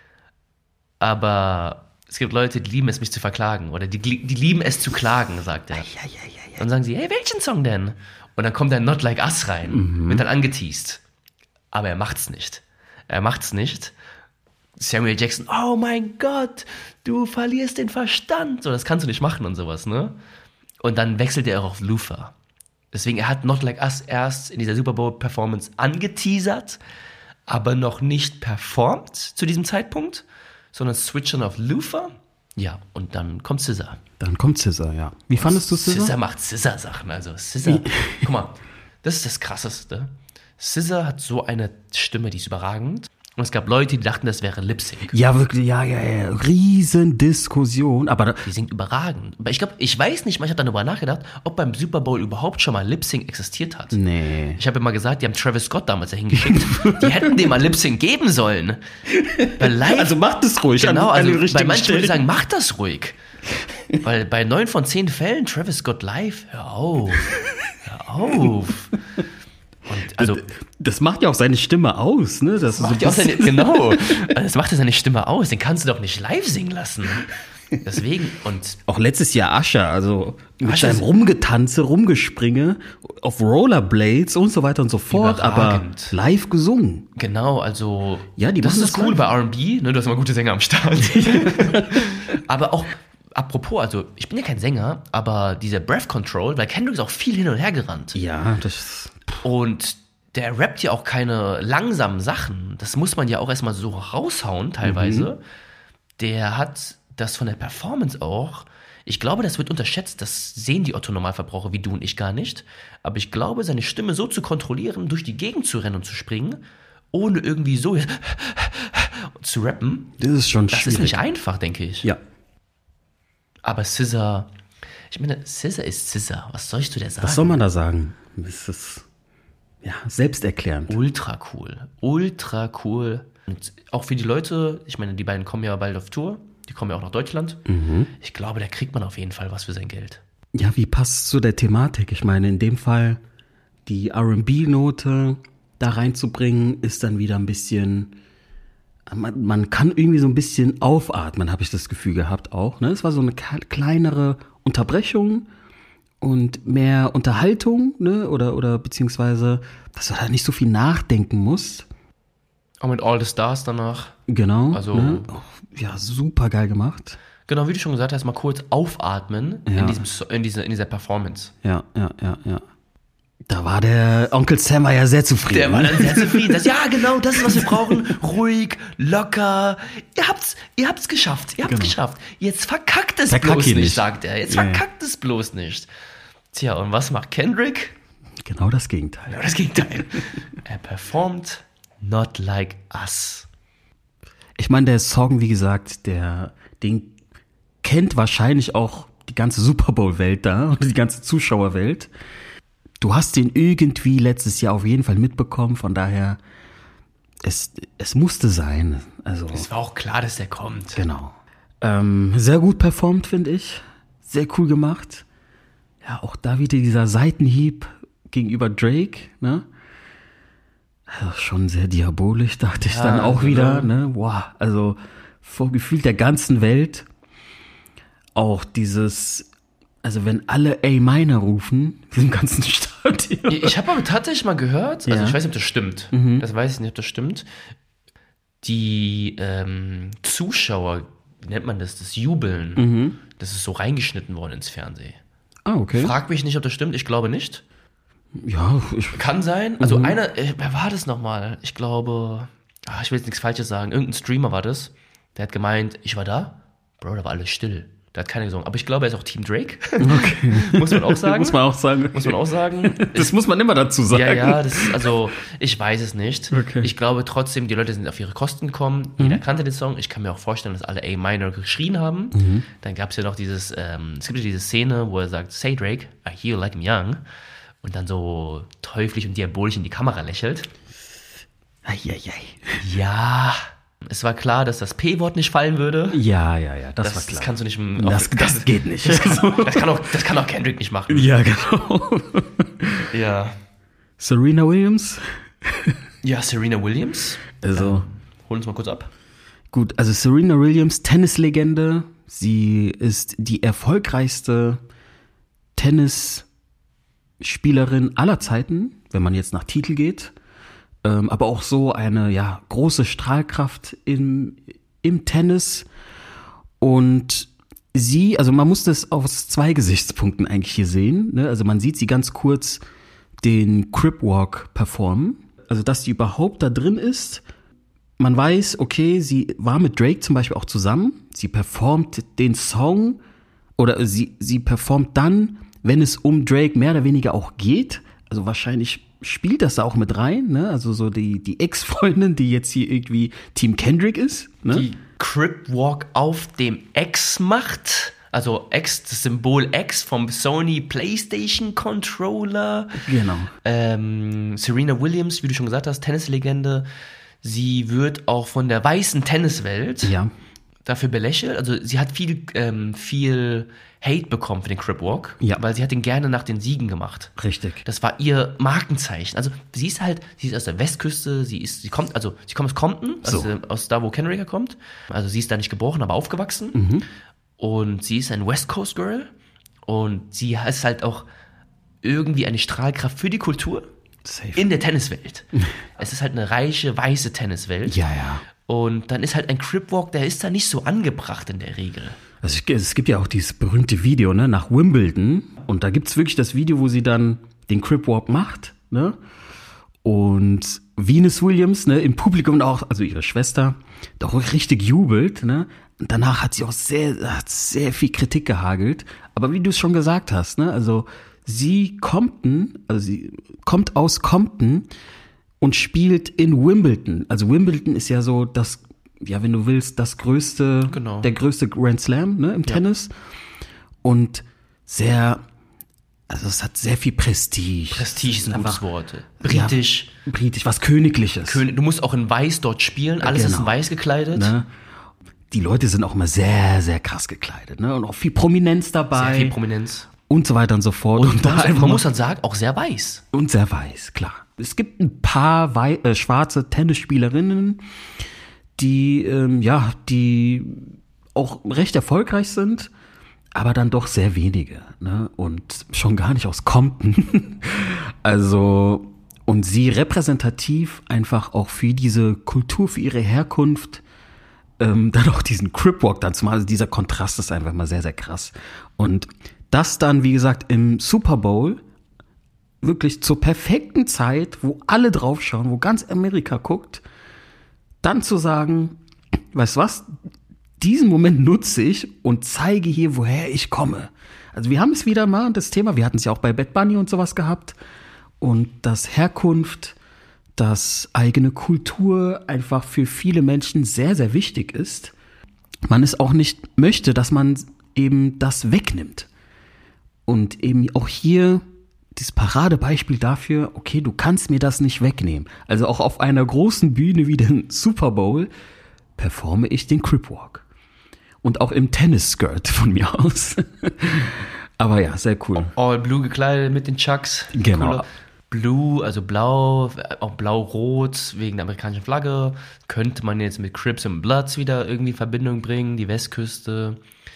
Aber es gibt Leute, die lieben es, mich zu verklagen. Oder die, die lieben es zu klagen, sagt er. Ja, ja, ja, ja. Dann sagen sie, hey, welchen Song denn? Und dann kommt der Not Like Us rein, Mhm. wird dann angeteased. Aber er macht's nicht. Er macht's nicht. Samuel Jackson, oh mein Gott, du verlierst den Verstand. So, das kannst du nicht machen und sowas, ne? Und dann wechselt er auch auf Luther. Deswegen, er hat Not Like Us erst in dieser Super Bowl-Performance angeteasert, aber noch nicht performt zu diesem Zeitpunkt, sondern switcht dann auf Luther. Ja, und dann kommt S Z A. Dann kommt S Z A, ja. Wie fandest du S S Z Z A A? macht S Z A-Sachen, also S Z A. Guck mal, das ist das Krasseste. S Z A hat so eine Stimme, die ist überragend. Und es gab Leute, die dachten, das wäre Lip-Sync. Ja, wirklich, ja, ja, ja. Riesendiskussion. Aber da, Die singt überragend. Aber ich glaube, ich weiß nicht mal, ich habe darüber nachgedacht, ob beim Super Bowl überhaupt schon mal Lip-Sync existiert hat. nee. Ich habe immer gesagt, die haben Travis Scott damals dahin geschickt. Die hätten dem mal Lip-Sync geben sollen. Bei live, Also macht es ruhig. genau, an, an also den bei richtigen manchen würde ich Stellen. sagen, mach das ruhig. Weil bei neun von zehn Fällen Travis Scott live, hör auf, hör auf. Und also, Das macht ja auch seine Stimme aus, ne? Das macht ist ja auch so ein seine, genau, also das macht ja seine Stimme aus, den kannst du doch nicht live singen lassen. Deswegen, und auch letztes Jahr Usher, also mit Usher seinem ist- Rumgetanze, Rumgespringe auf Rollerblades und so weiter und so fort, Überragend. aber live gesungen. genau, also Ja, die das machen ist das cool live. bei R und B, ne, du hast immer gute Sänger am Start. Aber auch, apropos, also ich bin ja kein Sänger, aber dieser Breath Control, weil Kendrick ist auch viel hin und her gerannt. Ja, das Und der rappt ja auch keine langsamen Sachen. Das muss man ja auch erstmal so raushauen, teilweise. Der hat das von der Performance auch, ich glaube, das wird unterschätzt, das sehen die Otto-Normalverbraucher wie du und ich gar nicht, aber ich glaube, seine Stimme so zu kontrollieren, durch die Gegend zu rennen und zu springen, ohne irgendwie so zu rappen, Das ist schon das schwierig. ist nicht einfach, denke ich. Ja. Aber S Z A, ich meine, S Z A ist S Z A, was sollst du dir sagen? Was soll man da sagen? Das ist ja selbsterklärend. Ultra cool, ultra cool. Und auch für die Leute, ich meine, die beiden kommen ja bald auf Tour, die kommen ja auch nach Deutschland. Mhm. Ich glaube, da kriegt man auf jeden Fall was für sein Geld. Ja, wie passt es zu der Thematik? Ich meine, in dem Fall die R und B-Note da reinzubringen, ist dann wieder ein bisschen, man, man kann irgendwie so ein bisschen aufatmen, habe ich das Gefühl gehabt auch. Ne? Es war so eine kleinere Unterbrechung und mehr Unterhaltung, ne? oder, oder beziehungsweise, dass du da nicht so viel nachdenken musst. Auch mit All the Stars danach. Genau. Also- ne? Ja, super geil gemacht. Genau, wie du schon gesagt hast, mal kurz aufatmen Ja. in, diesem, So- in, dieser, in dieser Performance. Ja, ja, ja, ja. Da war der Onkel Sam war ja sehr zufrieden. Der war dann sehr zufrieden. Das, ja, genau, das ist, was wir brauchen. Ruhig, locker. Ihr habt's, ihr habt's geschafft. Ihr habt's Genau. geschafft. Jetzt verkackt es Verkack bloß ihn nicht, nicht. sagt er. Jetzt Ja, ja. verkackt es bloß nicht. Tja, und was macht Kendrick? Genau das Gegenteil. Genau das Gegenteil. Er performt Not Like Us. Ich meine, der Song, wie gesagt, der, den kennt wahrscheinlich auch die ganze Super Bowl-Welt da und die ganze Zuschauerwelt. Du hast den irgendwie letztes Jahr auf jeden Fall mitbekommen, von daher, es, es musste sein. Also, Es war auch klar, dass der kommt. genau. Ähm, sehr gut performt, finde ich. Sehr cool gemacht. Ja, auch da wieder dieser Seitenhieb gegenüber Drake, ne? Also schon sehr diabolisch, dachte ich Ja, dann auch also, wieder, ne? ne? Boah, also vor gefühlt der ganzen Welt. Auch dieses, also wenn alle A-Minor rufen, diesem ganzen Stadion. Ich habe aber tatsächlich mal gehört, also Ja. ich weiß nicht, ob das stimmt. Das weiß ich nicht, ob das stimmt. Die ähm, Zuschauer, wie nennt man das, das Jubeln, das ist so reingeschnitten worden ins Fernsehen. Ah, okay. Frag mich nicht, ob das stimmt, ich glaube nicht. Ja, ich, Kann sein. Also einer, äh, wer war das nochmal? Ich glaube, ach, ich will jetzt nichts Falsches sagen, irgendein Streamer war das, der hat gemeint, ich war da, Bro, da war alles still. Da hat keiner gesungen. Aber ich glaube, er ist auch Team Drake. okay. Muss man auch sagen. Muss man auch sagen. Muss man auch sagen. Das muss man immer dazu sagen. Ja, ja, das ist, also, ich weiß es nicht. Okay. Ich glaube trotzdem, die Leute sind auf ihre Kosten gekommen. Jeder kannte den Song. Ich kann mir auch vorstellen, dass alle A-Minor geschrien haben. Dann gab es ja noch dieses, ähm, es gibt ja diese Szene, wo er sagt, say Drake, I hear you like I'm young. Und dann so teuflisch und diabolisch in die Kamera lächelt. Eieiei. Ja, es war klar, dass das P-Wort nicht fallen würde. Ja, ja, ja, das, Das, war klar. das kannst du nicht. Das, das geht nicht. Das kann, das, kann auch, das kann auch Kendrick nicht machen. Ja, genau. Ja. Serena Williams. Ja, Serena Williams. Also, Hol uns mal kurz ab. gut, also Serena Williams, Tennislegende. Sie ist die erfolgreichste Tennisspielerin aller Zeiten, wenn man jetzt nach Titel geht. Ähm, aber auch so eine, ja, große Strahlkraft im, im Tennis. Und sie, also man muss das aus zwei Gesichtspunkten eigentlich hier sehen. Ne? Also man sieht sie ganz kurz den Crip Walk performen. Also dass sie überhaupt da drin ist. Man weiß, okay, sie war mit Drake zum Beispiel auch zusammen. Sie performt den Song oder sie, sie performt dann, wenn es um Drake mehr oder weniger auch geht. Also wahrscheinlich spielt das da auch mit rein, ne? Also so die, die Ex-Freundin, die jetzt hier irgendwie Team Kendrick ist, ne? Die Crip Walk auf dem X macht. Also X, das Symbol X vom Sony PlayStation Controller. Genau. Ähm, Serena Williams, wie du schon gesagt hast, Tennislegende. Sie wird auch von der weißen Tenniswelt Ja. dafür belächelt. Also sie hat viel, ähm, viel Hate bekommen für den Crip Walk, Ja. weil sie hat den gerne nach den Siegen gemacht. Richtig. Das war ihr Markenzeichen. Also sie ist halt, sie ist aus der Westküste, sie ist, sie kommt, also sie kommt aus Compton, So. aus, äh, aus da, wo Kendrick herkommt. Also sie ist da nicht geboren, aber aufgewachsen. Mhm. Und sie ist ein West Coast Girl. Und sie ist halt auch irgendwie eine Strahlkraft für die Kultur Safe. in der Tenniswelt. Es ist halt eine reiche, weiße Tenniswelt. Ja, ja. Und dann ist halt ein Crip Walk, der ist da nicht so angebracht in der Regel. Also ich, es gibt ja auch dieses berühmte Video, ne, nach Wimbledon. Und da gibt's wirklich das Video, wo sie dann den Crip Walk macht, ne? Und Venus Williams, ne, im Publikum auch, also ihre Schwester, doch richtig jubelt, ne. Und danach hat sie auch sehr, hat sehr viel Kritik gehagelt. Aber wie du es schon gesagt hast, ne, also sie Compton, also sie kommt aus Compton und spielt in Wimbledon. Also Wimbledon ist ja so das, ja, wenn du willst, das größte, genau. der größte Grand Slam, ne, im ja. Tennis. Und sehr, also es hat sehr viel Prestige. Prestige sind einfach Worte. Britisch. Ja, britisch, was Königliches. König, du musst auch in Weiß dort spielen, alles genau. ist in Weiß gekleidet. Ne? Die Leute sind auch immer sehr, sehr krass gekleidet, ne? Und auch viel Prominenz dabei. Sehr viel Prominenz. Und so weiter und so fort. Und, und man, da muss, man muss dann sagen, auch sehr weiß. Und sehr weiß, klar. Es gibt ein paar wei- äh, schwarze Tennisspielerinnen, die, ähm, ja, die auch recht erfolgreich sind, aber dann doch sehr wenige, ne? Und schon gar nicht aus Compton. Also, und sie repräsentativ einfach auch für diese Kultur, für ihre Herkunft, ähm, dann auch diesen Cripwalk dann zu machen. Also dieser Kontrast ist einfach mal sehr, sehr krass. Und das dann, wie gesagt, im Super Bowl wirklich zur perfekten Zeit, wo alle draufschauen, wo ganz Amerika guckt, dann zu sagen, weißt du was, diesen Moment nutze ich und zeige hier, woher ich komme. Also wir haben es wieder mal, das Thema, wir hatten es ja auch bei Bad Bunny und sowas gehabt, und dass Herkunft, dass eigene Kultur einfach für viele Menschen sehr, sehr wichtig ist. Man es auch nicht möchte, dass man eben das wegnimmt. Und eben auch hier dieses Paradebeispiel dafür, okay, du kannst mir das nicht wegnehmen. Also auch auf einer großen Bühne wie den Super Bowl performe ich den Cripwalk. Und auch im Tennisskirt von mir aus. Aber ja, sehr cool. All blue gekleidet mit den Chucks. Genau. Cooler. Blue, also blau, auch blau-rot wegen der amerikanischen Flagge. Könnte man jetzt mit Crips and Bloods wieder irgendwie in Verbindung bringen, die Westküste.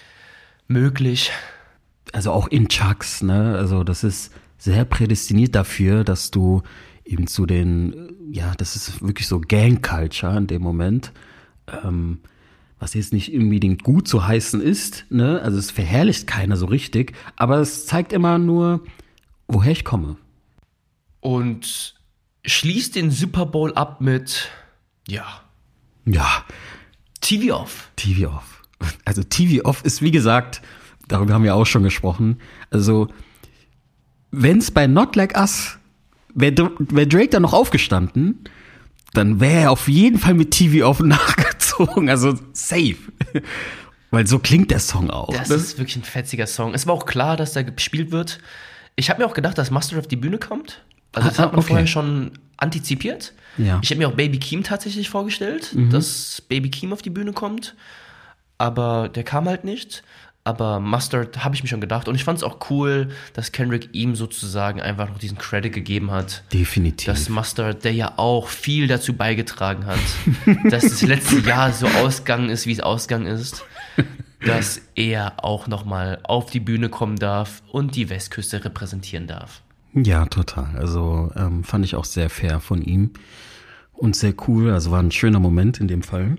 Möglich. Also auch in Chucks, ne? Also das ist sehr prädestiniert dafür, dass du eben zu den, ja, das ist wirklich so Gang-Culture in dem Moment, ähm, was jetzt nicht unbedingt gut zu heißen ist, ne? Also es verherrlicht keiner so richtig, aber es zeigt immer nur, woher ich komme. Und schließt den Super Bowl ab mit, ja. Ja. T V Off. T V Off. Also T V Off ist, wie gesagt, darüber haben wir auch schon gesprochen, also wenn es bei Not Like Us, wäre wär Drake da noch aufgestanden, dann wäre er auf jeden Fall mit T V Off nachgezogen, also safe. Weil so klingt der Song auch. Das ne? ist wirklich ein fetziger Song. Es war auch klar, dass der gespielt wird. Ich habe mir auch gedacht, dass Mustard auf die Bühne kommt. Also das ah, hat man okay. vorher schon antizipiert. Ja. Ich habe mir auch Baby Keem tatsächlich vorgestellt, mhm. dass Baby Keem auf die Bühne kommt. Aber der kam halt nicht. Aber Mustard habe ich mir schon gedacht. Und ich fand es auch cool, dass Kendrick ihm sozusagen einfach noch diesen Credit gegeben hat. Definitiv. Dass Mustard, der ja auch viel dazu beigetragen hat, dass das letzte Jahr so ausgegangen ist, wie es ausgegangen ist, dass er auch nochmal auf die Bühne kommen darf und die Westküste repräsentieren darf. Ja, total. Also ähm, fand ich auch sehr fair von ihm und sehr cool. Also war ein schöner Moment in dem Fall.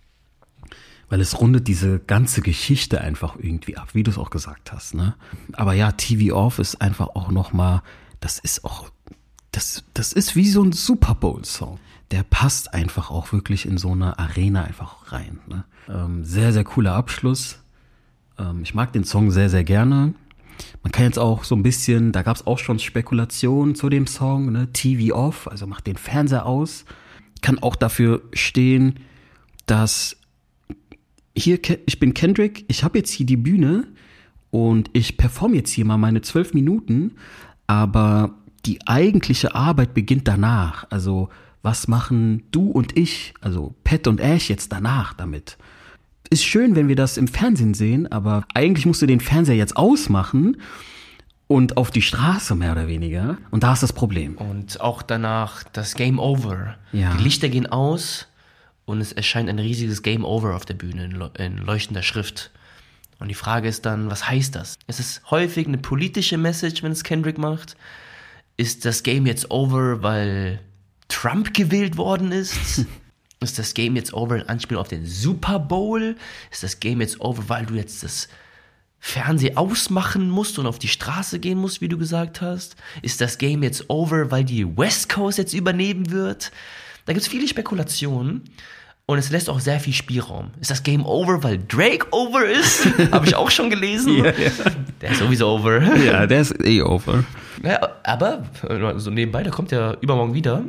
Weil es rundet diese ganze Geschichte einfach irgendwie ab, wie du es auch gesagt hast, ne? Aber ja, T V Off ist einfach auch nochmal, das ist auch, das, das ist wie so ein Super Bowl-Song. Der passt einfach auch wirklich in so eine Arena einfach rein, ne? Ähm, sehr, sehr cooler Abschluss. Ähm, ich mag den Song sehr, sehr gerne. Man kann jetzt auch so ein bisschen, da gab es auch schon Spekulationen zu dem Song, ne? T V Off, also macht den Fernseher aus. Kann auch dafür stehen, dass hier, ich bin Kendrick, ich habe jetzt hier die Bühne und ich performe jetzt hier mal meine zwölf Minuten, aber die eigentliche Arbeit beginnt danach. Also was machen du und ich, also Pat und Ash jetzt danach damit? Ist schön, wenn wir das im Fernsehen sehen, aber eigentlich musst du den Fernseher jetzt ausmachen und auf die Straße mehr oder weniger. Und da ist das Problem. Und auch danach das Game Over. Ja. Die Lichter gehen aus. Und es erscheint ein riesiges Game Over auf der Bühne in, in leuchtender Schrift. Und die Frage ist dann, was heißt das? Ist es häufig eine politische Message, wenn es Kendrick macht? Ist das Game jetzt over, weil Trump gewählt worden ist? Ist das Game jetzt over in Anspielung auf den Super Bowl? Ist das Game jetzt over, weil du jetzt das Fernseh ausmachen musst und auf die Straße gehen musst, wie du gesagt hast? Ist das Game jetzt over, weil die West Coast jetzt übernehmen wird? Da gibt es viele Spekulationen und es lässt auch sehr viel Spielraum. Ist das Game over, weil Drake over ist? Habe ich auch schon gelesen. Ja, ja. Der ist sowieso over. Ja, der ist eh over. Ja, aber so nebenbei, der kommt ja übermorgen wieder.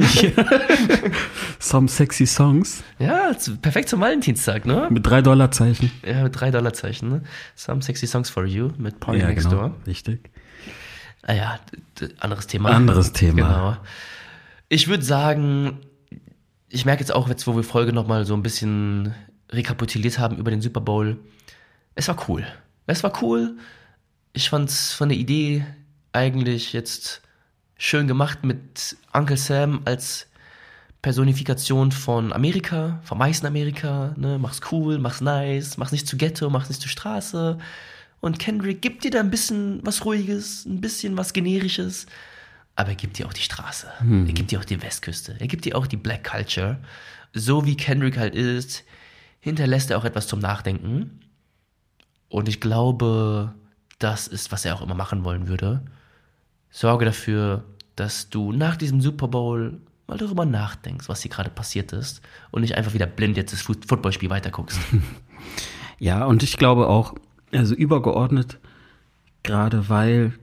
Some sexy songs. Ja, perfekt zum Valentinstag, ne? Mit drei Dollarzeichen. Ja, mit drei Dollarzeichen, ne? Some sexy songs for you mit Party Ja, Next genau. Door. Richtig. Ah ja, d- d- anderes Thema. Anderes Thema. Genau. Ich würde sagen, ich merke jetzt auch, jetzt wo wir Folge nochmal so ein bisschen rekapituliert haben über den Super Bowl, es war cool. Es war cool. Ich fand's von der Idee eigentlich jetzt schön gemacht mit Uncle Sam als Personifikation von Amerika, vom weißen Amerika, ne? Mach's cool, mach's nice, mach's nicht zu Ghetto, mach's nicht zur Straße. Und Kendrick gibt dir da ein bisschen was Ruhiges, ein bisschen was Generisches, aber er gibt dir auch die Straße. Hm. Er gibt dir auch die Westküste. Er gibt dir auch die Black Culture. So wie Kendrick halt ist, hinterlässt er auch etwas zum Nachdenken. Und ich glaube, das ist, was er auch immer machen wollen würde. Sorge dafür, dass du nach diesem Super Bowl mal darüber nachdenkst, was hier gerade passiert ist und nicht einfach wieder blind jetzt das Footballspiel weiterguckst. Ja, und ich glaube auch, also übergeordnet, gerade weil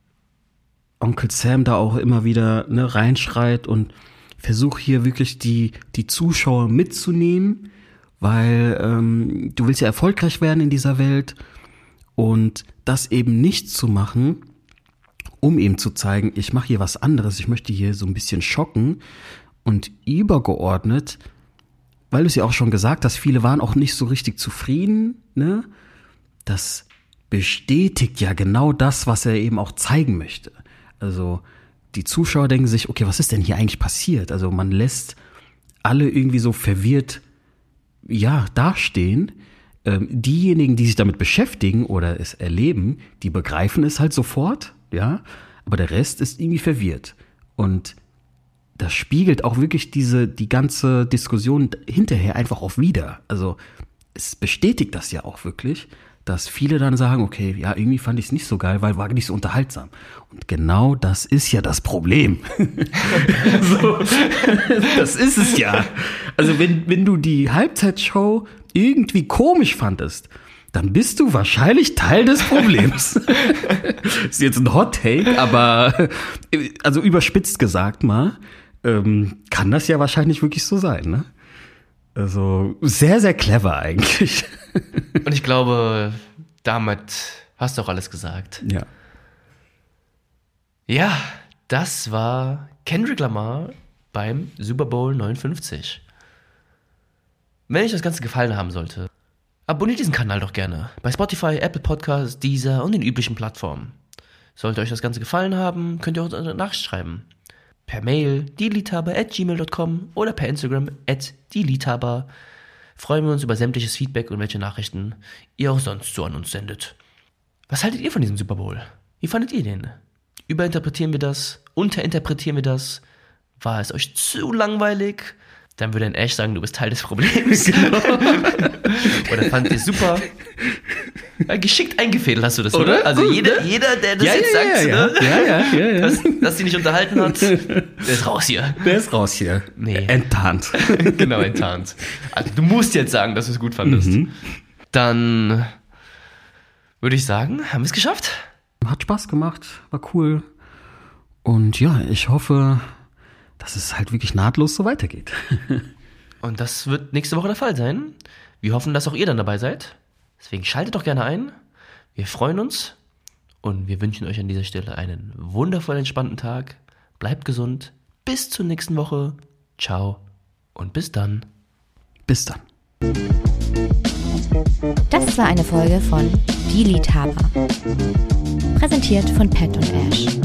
Onkel Sam da auch immer wieder ne, reinschreit und versucht hier wirklich die, die Zuschauer mitzunehmen, weil ähm, du willst ja erfolgreich werden in dieser Welt und das eben nicht zu machen, um eben zu zeigen, ich mache hier was anderes, ich möchte hier so ein bisschen schocken und übergeordnet, weil du es ja auch schon gesagt hast, viele waren auch nicht so richtig zufrieden, ne? Das bestätigt ja genau das, was er eben auch zeigen möchte. Also die Zuschauer denken sich, okay, was ist denn hier eigentlich passiert? Also man lässt alle irgendwie so verwirrt, ja, dastehen. Ähm, diejenigen, die sich damit beschäftigen oder es erleben, die begreifen es halt sofort, ja, aber der Rest ist irgendwie verwirrt. Und das spiegelt auch wirklich diese, die ganze Diskussion hinterher einfach auch wider. Also es bestätigt das ja auch wirklich, dass viele dann sagen, okay, ja, irgendwie fand ich es nicht so geil, weil war nicht so unterhaltsam. Und genau das ist ja das Problem. So, das ist es ja. Also wenn, wenn du die Halbzeitshow irgendwie komisch fandest, dann bist du wahrscheinlich Teil des Problems. Ist jetzt ein Hot Take, aber also überspitzt gesagt mal, ähm, kann das ja wahrscheinlich wirklich so sein, ne? Also sehr, sehr clever eigentlich. Und ich glaube, damit hast du auch alles gesagt. Ja. Ja, das war Kendrick Lamar beim Super Bowl neunundfünfzig. Wenn euch das Ganze gefallen haben sollte, abonniert diesen Kanal doch gerne bei Spotify, Apple Podcasts, Deezer und den üblichen Plattformen. Sollte euch das Ganze gefallen haben, könnt ihr uns eine Nachricht schreiben. Per Mail dielitaber at gmail dot com oder per Instagram at dielitaber. Freuen wir uns über sämtliches Feedback und welche Nachrichten ihr auch sonst so an uns sendet. Was haltet ihr von diesem Super Bowl? Wie fandet ihr den? Überinterpretieren wir das? Unterinterpretieren wir das? War es euch zu langweilig? Dann würde ein Ash sagen, du bist Teil des Problems. Genau. Oder fandet ihr super? Ja, geschickt eingefädelt hast du das, oder? oder? Also Gut, jeder, ne? jeder, der das ja, jetzt ja, sagt, ja, ne? ja, ja, ja, ja. Dass, dass sie nicht unterhalten hat, der ist raus hier. Der ist raus hier. Nee. Enttarnt. Genau, enttarnt. Also du musst jetzt sagen, dass du es gut fandest. Mhm. Dann würde ich sagen, haben wir es geschafft. Hat Spaß gemacht, war cool. Und ja, ich hoffe, dass es halt wirklich nahtlos so weitergeht. Und das wird nächste Woche der Fall sein. Wir hoffen, dass auch ihr dann dabei seid. Deswegen schaltet doch gerne ein. Wir freuen uns und wir wünschen euch an dieser Stelle einen wundervoll entspannten Tag. Bleibt gesund. Bis zur nächsten Woche. Ciao und bis dann. Bis dann. Das war eine Folge von Die Liebhaber. Präsentiert von Pat und Ash.